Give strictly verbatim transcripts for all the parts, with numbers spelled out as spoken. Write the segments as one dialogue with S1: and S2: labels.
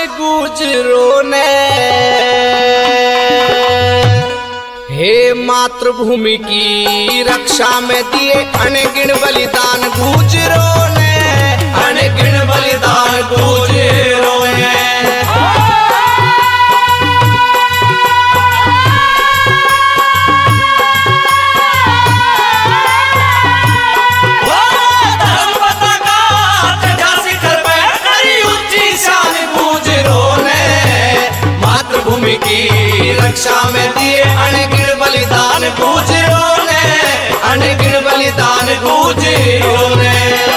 S1: गुजरों ने, हे मातृभूमि की रक्षा में दिए अनगिन बलिदान गुजरों ने, अनगिन बलिदान गुजरों ने। की रक्षा में दिए अनगिन बलिदान गुजरों ने, अनगिन बलिदान गुजरों ने।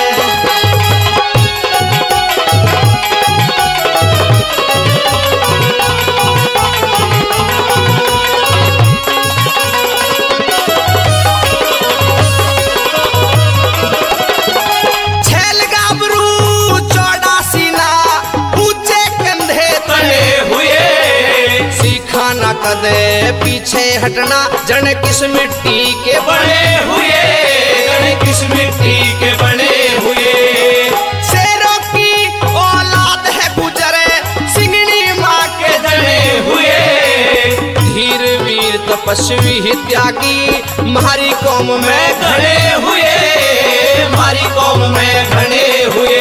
S1: कदे पीछे हटना जन किस मिट्टी के बने हुए, जन किस मिट्टी के बने हुए। शेरों की औलाद है गुजरे सिंगनी माँ के जने हुए। धीर वीर तपस्वी त्यागी हमारी कौम में खड़े हुए, हमारी कौम में खड़े हुए।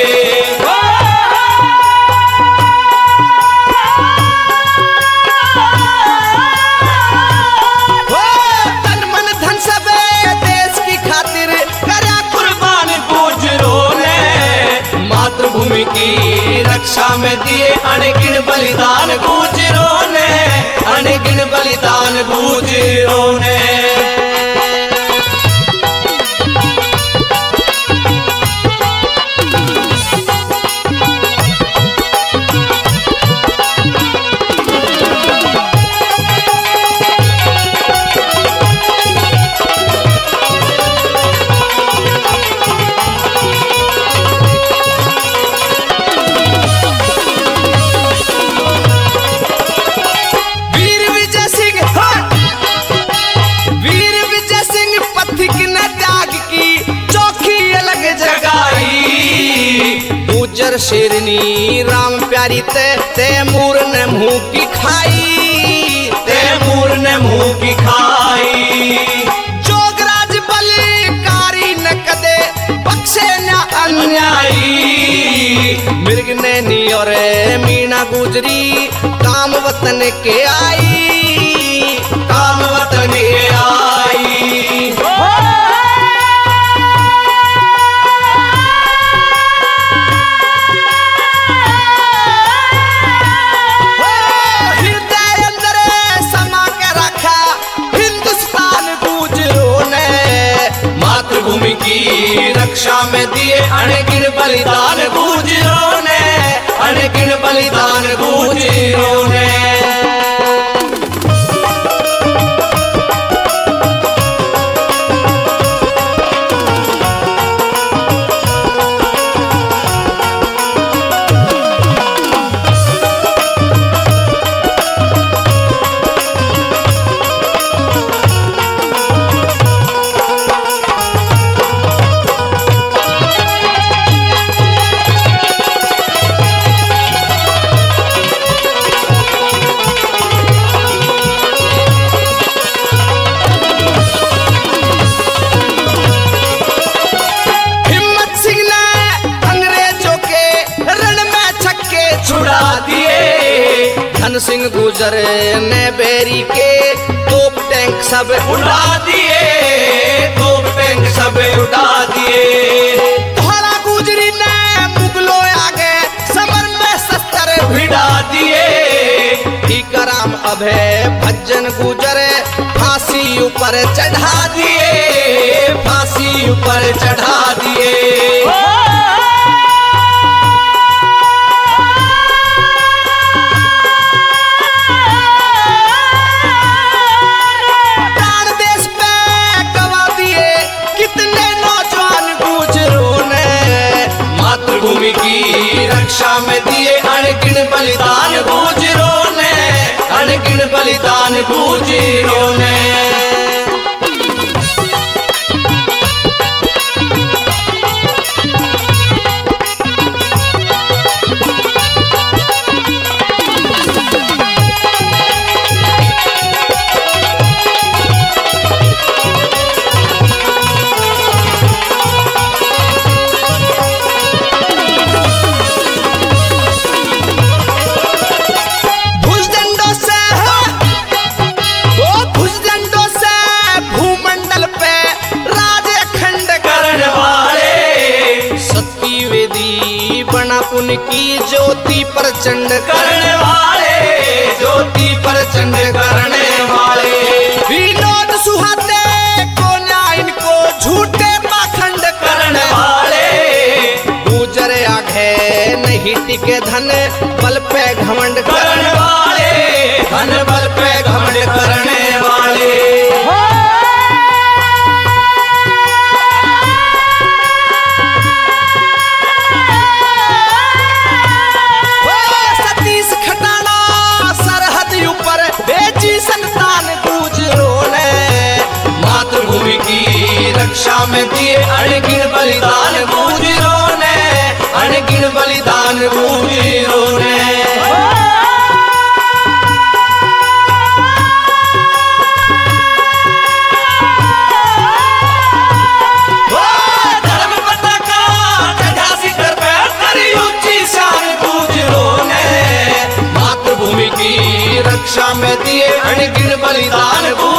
S1: मातृभूमि की रक्षा में दिए अनगिन बलिदान गुजरों ने, अनगिन बलिदान गुजरों ने। गुजर शेरनी राम प्यारी ते तैमूर ने मुंह की खाई, तैमूर ने मुंह की खाई। जोगराज बलिकारी न कदे बख्शे न अन्यायी। मृग ने नी और मीना गुजरी काम वतन के आई, काम वतन के आई। मातृभूमि की रक्षा में दिए अनगिन बलिदान गुजरों ने, अनगिन बलिदान गुजरों ने। धन सिंह गुजर ने बेरी के तोप टैंक सब उड़ा दिए, तोप टैंक सब उड़ा दिए। धौला गुजरी ने मुगलों आगे समर में शस्त्र भिड़ा दिए। टीकाराम अभय भज्जन गुजरे फांसी ऊपर चढ़ा दिए, फांसी ऊपर चढ़ा दिए। मातृभूमि की रक्षा में दिए अनगिन बलिदान गुजरों ने, अनगिन बलिदान गुजरों ने। पुण्य की ज्योति प्रचंड करने वाले, ज्योति प्रचंड करने वाले। विनोद सुहाते को न्याय इनको झूठे पाखंड करने वाले। गुजर आगे नहीं टिके धन बल पे घमंड करने वाले, धन बल पे घमंड करने वाले। रक्षा में दिए अणगिन बलिदान गुजरों ने, अणगिन बलिदान गुजरों ने। धर्म पताका चढ़ा शिखर पे करी ऊंची शान गुजरों ने। मातृभूमि की रक्षा में दिए अणगिन बलिदान।